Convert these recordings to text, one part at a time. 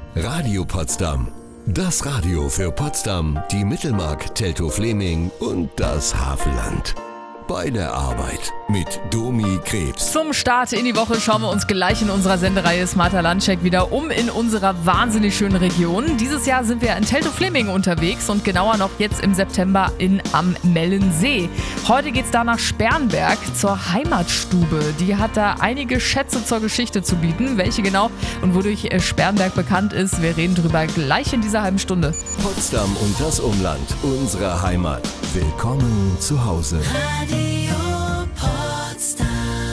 Radio Potsdam. Das Radio für Potsdam, die Mittelmark, Teltow-Fleming und das Havelland. Bei der Arbeit mit Domi Krebs. Zum Start in die Woche schauen wir uns gleich in unserer Sendereihe Smarter Landcheck wieder in unserer wahnsinnig schönen Region. Dieses Jahr sind wir in Teltow-Fleming unterwegs und genauer noch jetzt im September am Mellensee. Heute geht's da nach Sperrenberg zur Heimatstube. Die hat da einige Schätze zur Geschichte zu bieten. Welche genau und wodurch Sperrenberg bekannt ist, wir reden drüber gleich in dieser halben Stunde. Potsdam und das Umland, unsere Heimat. Willkommen zu Hause. Radio Potsdam.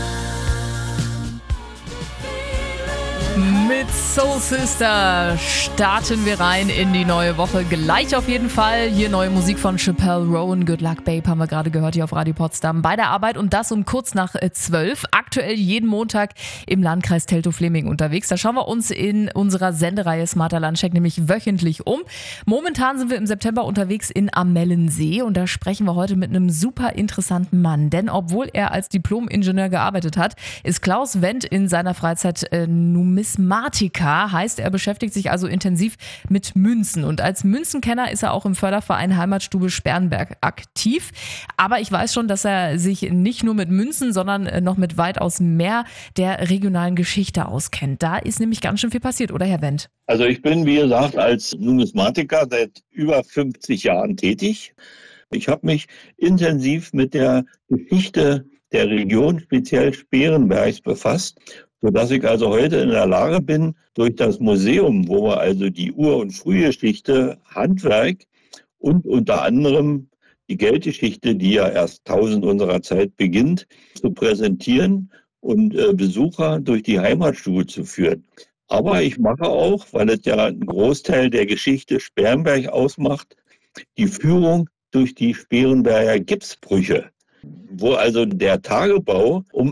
Mit Soul Sister starten wir rein in die neue Woche. Gleich auf jeden Fall. Hier neue Musik von Chappelle Rowan. Good Luck Babe haben wir gerade gehört hier auf Radio Potsdam. Bei der Arbeit und das um kurz nach 12. Aktuell jeden Montag im Landkreis Teltow-Fleming unterwegs. Da schauen wir uns in unserer Sendereihe Smarter Landcheck nämlich wöchentlich um. Momentan sind wir im September unterwegs am Mellensee und da sprechen wir heute mit einem super interessanten Mann. Denn obwohl er als Diplom-Ingenieur gearbeitet hat, ist Klaus Wendt in seiner Freizeit Numismatiker, heißt, er beschäftigt sich also intensiv mit Münzen und als Münzenkenner ist er auch im Förderverein Heimatstube Sperrenberg aktiv. Aber ich weiß schon, dass er sich nicht nur mit Münzen, sondern noch mit weitaus mehr der regionalen Geschichte auskennt. Da ist nämlich ganz schön viel passiert, oder Herr Wendt? Also ich bin, wie gesagt, als Numismatiker seit über 50 Jahren tätig. Ich habe mich intensiv mit der Geschichte der Region, speziell Sperrenbergs, befasst, sodass ich also heute in der Lage bin, durch das Museum, wo wir also die Ur- und Frühgeschichte, Handwerk und unter anderem die Geldgeschichte, die ja erst 1000 unserer Zeit beginnt, zu präsentieren und Besucher durch die Heimatstube zu führen. Aber ich mache auch, weil es ja einen Großteil der Geschichte Sperrenberg ausmacht, die Führung durch die Sperrenberger Gipsbrüche, wo also der Tagebau um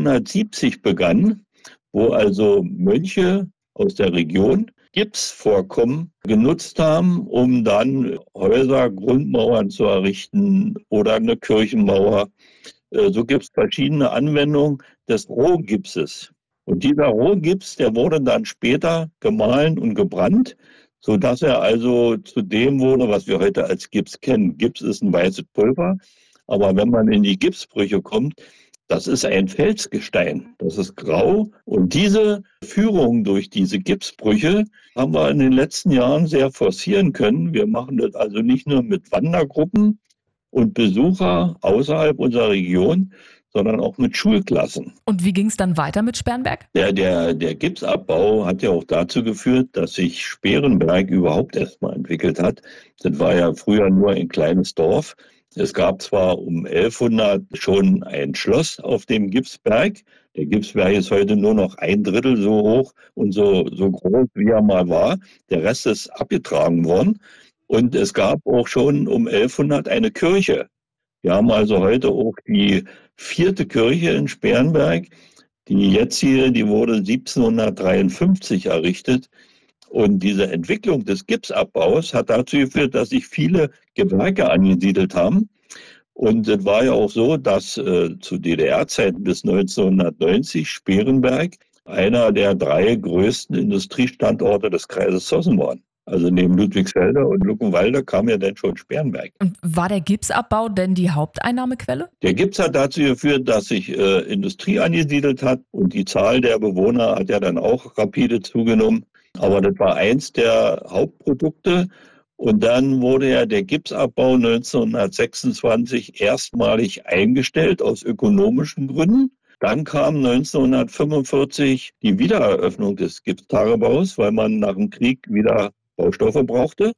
1170 begann, wo also Mönche aus der Region Gipsvorkommen genutzt haben, um dann Häuser, Grundmauern zu errichten oder eine Kirchenmauer. So gibt es verschiedene Anwendungen des Rohgipses. Und dieser Rohgips, der wurde dann später gemahlen und gebrannt, sodass er also zu dem wurde, was wir heute als Gips kennen. Gips ist ein weißes Pulver, aber wenn man in die Gipsbrüche kommt, das ist ein Felsgestein, das ist grau. Und diese Führung durch diese Gipsbrüche haben wir in den letzten Jahren sehr forcieren können. Wir machen das also nicht nur mit Wandergruppen und Besucher außerhalb unserer Region, sondern auch mit Schulklassen. Und wie ging es dann weiter mit Sperrenberg? Der Gipsabbau hat ja auch dazu geführt, dass sich Sperrenberg überhaupt erstmal entwickelt hat. Das war ja früher nur ein kleines Dorf. Es gab zwar um 1100 schon ein Schloss auf dem Gipsberg. Der Gipsberg ist heute nur noch 1/3 so hoch und so groß, wie er mal war. Der Rest ist abgetragen worden. Und es gab auch schon um 1100 eine Kirche. Wir haben also heute auch die 4. Kirche in Sperrenberg. Die jetzige, die wurde 1753 errichtet. Und diese Entwicklung des Gipsabbaus hat dazu geführt, dass sich viele Gewerke angesiedelt haben. Und es war ja auch so, dass zu DDR-Zeiten bis 1990 Sperrenberg einer der 3 größten Industriestandorte des Kreises Zossen war. Also neben Ludwigsfelde und Luckenwalde kam ja dann schon Sperrenberg. Und war der Gipsabbau denn die Haupteinnahmequelle? Der Gips hat dazu geführt, dass sich Industrie angesiedelt hat und die Zahl der Bewohner hat ja dann auch rapide zugenommen. Aber das war eins der Hauptprodukte. Und dann wurde ja der Gipsabbau 1926 erstmalig eingestellt aus ökonomischen Gründen. Dann kam 1945 die Wiedereröffnung des Gipstagebaus, weil man nach dem Krieg wieder Baustoffe brauchte.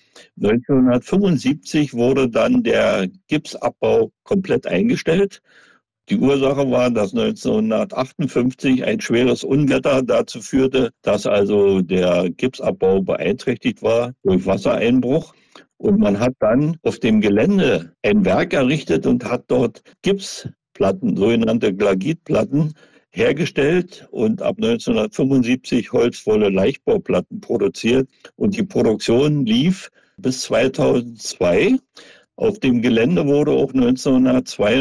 1975 wurde dann der Gipsabbau komplett eingestellt. Die Ursache war, dass 1958 ein schweres Unwetter dazu führte, dass also der Gipsabbau beeinträchtigt war durch Wassereinbruch. Und man hat dann auf dem Gelände ein Werk errichtet und hat dort Gipsplatten, sogenannte Glagitplatten, hergestellt und ab 1975 holzvolle Leichtbauplatten produziert. Und die Produktion lief bis 2002. Auf dem Gelände wurde auch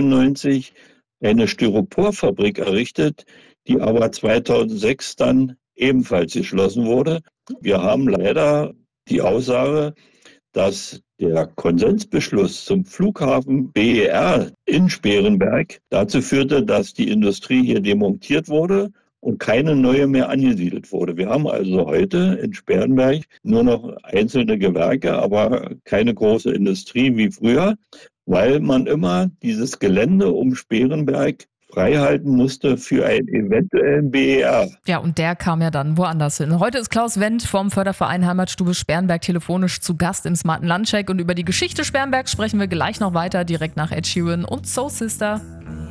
1992 eine Styroporfabrik errichtet, die aber 2006 dann ebenfalls geschlossen wurde. Wir haben leider die Aussage, dass der Konsensbeschluss zum Flughafen BER in Sperenberg dazu führte, dass die Industrie hier demontiert wurde und keine neue mehr angesiedelt wurde. Wir haben also heute in Sperenberg nur noch einzelne Gewerke, aber keine große Industrie wie früher, weil man immer dieses Gelände um Sperenberg freihalten musste für einen eventuellen BER. Ja, und der kam ja dann woanders hin. Heute ist Klaus Wendt vom Förderverein Heimatstube Sperenberg telefonisch zu Gast im smarten Landcheck und über die Geschichte Sperenbergs sprechen wir gleich noch weiter, direkt nach Ed Sheeran und Soul Sister.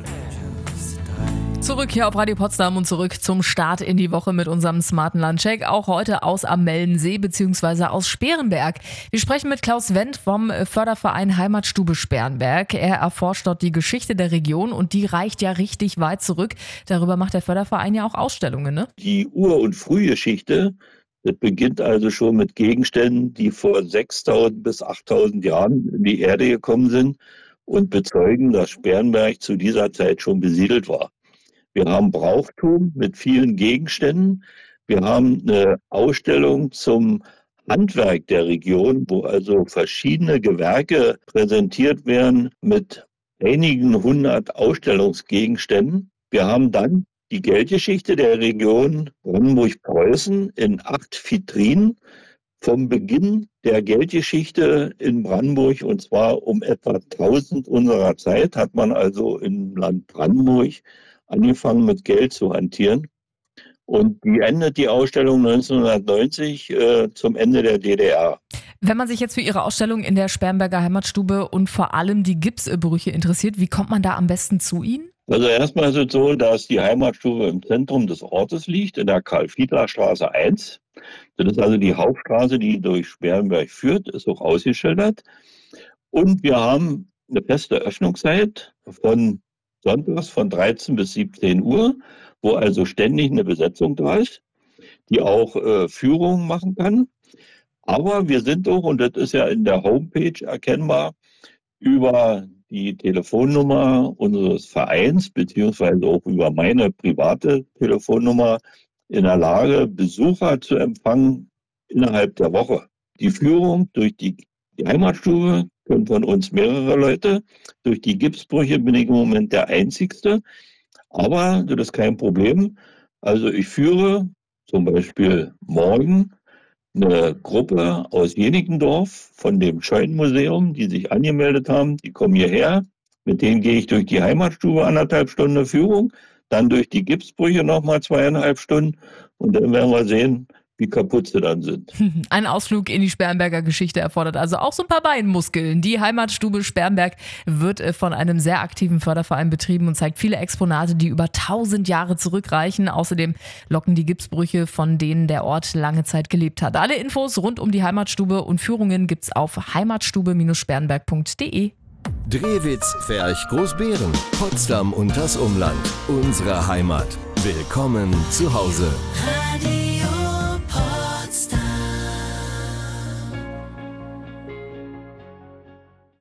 Zurück hier auf Radio Potsdam und zurück zum Start in die Woche mit unserem smarten Landcheck. Auch heute aus Amellensee bzw. aus Sperenberg. Wir sprechen mit Klaus Wendt vom Förderverein Heimatstube Sperenberg. Er erforscht dort die Geschichte der Region und die reicht ja richtig weit zurück. Darüber macht der Förderverein ja auch Ausstellungen, ne? Die Ur- und Frühgeschichte, das beginnt also schon mit Gegenständen, die vor 6.000 bis 8.000 Jahren in die Erde gekommen sind und bezeugen, dass Sperenberg zu dieser Zeit schon besiedelt war. Wir haben Brauchtum mit vielen Gegenständen. Wir haben eine Ausstellung zum Handwerk der Region, wo also verschiedene Gewerke präsentiert werden mit einigen 100 Ausstellungsgegenständen. Wir haben dann die Geldgeschichte der Region Brandenburg-Preußen in 8 Vitrinen vom Beginn der Geldgeschichte in Brandenburg, und zwar um etwa 1000 unserer Zeit, hat man also im Land Brandenburg angefangen mit Geld zu hantieren. Und die endet die Ausstellung 1990 zum Ende der DDR. Wenn man sich jetzt für Ihre Ausstellung in der Sperenberger Heimatstube und vor allem die Gipsbrüche interessiert, wie kommt man da am besten zu Ihnen? Also erstmal ist es so, dass die Heimatstube im Zentrum des Ortes liegt, in der Karl-Fiedler-Straße 1. Das ist also die Hauptstraße, die durch Sperenberg führt, ist auch ausgeschildert. Und wir haben eine feste Öffnungszeit von sonntags von 13 bis 17 Uhr, wo also ständig eine Besetzung da ist, die auch Führungen machen kann. Aber wir sind auch, und das ist ja in der Homepage erkennbar, über die Telefonnummer unseres Vereins, beziehungsweise auch über meine private Telefonnummer, in der Lage, Besucher zu empfangen innerhalb der Woche. Die Führung durch die Heimatstube können von uns mehrere Leute. Durch die Gipsbrüche bin ich im Moment der Einzigste. Aber das ist kein Problem. Also ich führe zum Beispiel morgen eine Gruppe aus Jenickendorf von dem Scheunenmuseum, die sich angemeldet haben. Die kommen hierher. Mit denen gehe ich durch die Heimatstube 1,5 Stunden Führung, dann durch die Gipsbrüche nochmal 2,5 Stunden und dann werden wir sehen, wie kaputt sie dann sind. Ein Ausflug in die Sperenberger Geschichte erfordert also auch so ein paar Beinmuskeln. Die Heimatstube Sperenberg wird von einem sehr aktiven Förderverein betrieben und zeigt viele Exponate, die über 1000 Jahre zurückreichen. Außerdem locken die Gipsbrüche, von denen der Ort lange Zeit gelebt hat. Alle Infos rund um die Heimatstube und Führungen gibt's auf heimatstube-sperenberg.de. Drehwitz, Ferch, Großbeeren, Potsdam und das Umland. Unsere Heimat. Willkommen zu Hause. Radio